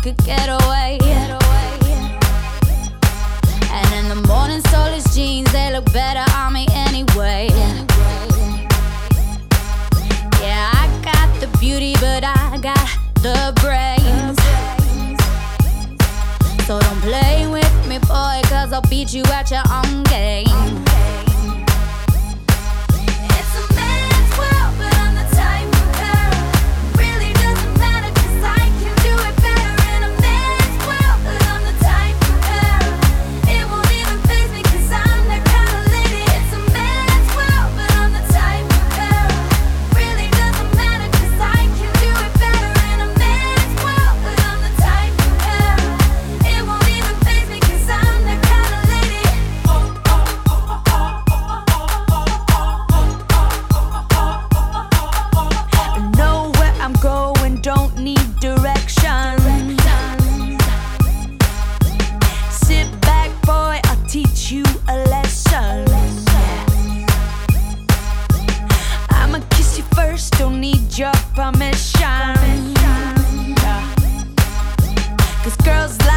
could get away. And in the morning, soulless jeans, they look better on me anyway. Yeah, I got the beauty, but I got the brains. So don't play with me, boy, cause I'll beat you at your own game. Don't need directions. Sit back, boy, I'll teach you a lesson. I'ma kiss you first, don't need your permission. Cause girls like